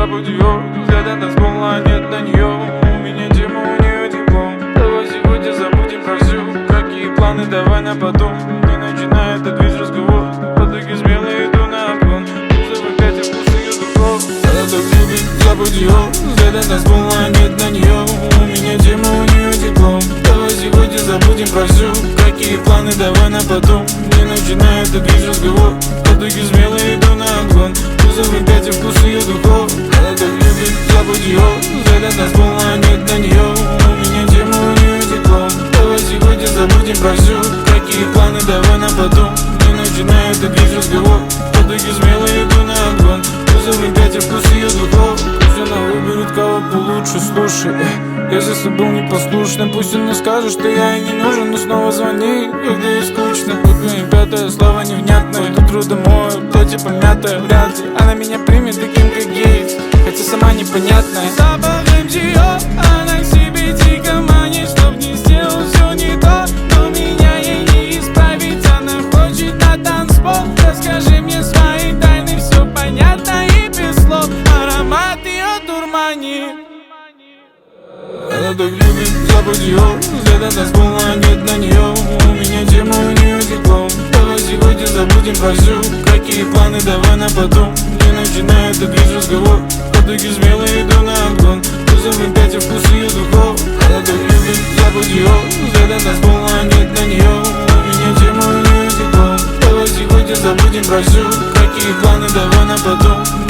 забудь ее. Взгляд от пола, нет на нее. У меня тема, у нее диплом. Давай сегодня забудем про все. Какие планы, давай на потом. Не начинай этот весь разговор. Потоки смело иду на обгон. Кузов опять вкус ее духов. Она так любит, забудь ее. Взгляд от пола, нет на нее. У меня тема, у нее диплом. Давай сегодня забудем про все. Какие планы, давай на потом. Не начинай этот весь разговор. Потоки смело иду на обгон. Кузов опять вкус ее духов. Она так любит, забудь ее. Взгляд от пола, нет на нее. У меня тема, у нее диплом. Давай сегодня забудем про все. Какие планы, давай на потом. Не начинай этот весь разговор. Потоки смело иду на обгон. Кузов опять вкус ее духов. Пусть она выберет кого получше, слушай. Если ты был непослушным, пусть она скажет, что я ей не нужен. Но снова звони, когда ей скучно. И пятое слово невнятное. Тут трудом мое, платье помятое. Вряд ли она меня примет таким, как есть, хотя сама непонятная. Запах МТО, она к себе дико манит. Чтоб не сделал все не то, но меня ей не исправить. Она хочет на танцпол. Расскажи мне свои тайны, все понятно и без слов. Аромат ее дурманит. Она так любит, забудь ее. Взгляд от пола, нет на нее. У меня тема, у нее диплом. Давай сегодня забудем про все. Какие планы, давай на потом. Не начинай этот весь разговор. Потоки смело иду на обгон. Кузов опять вкус ее духов. Она так любит, забудь ее. Взгляд от пола, нет на нее. У меня тема, у нее диплом. Давай сегодня забудем про все. Какие планы, давай на потом.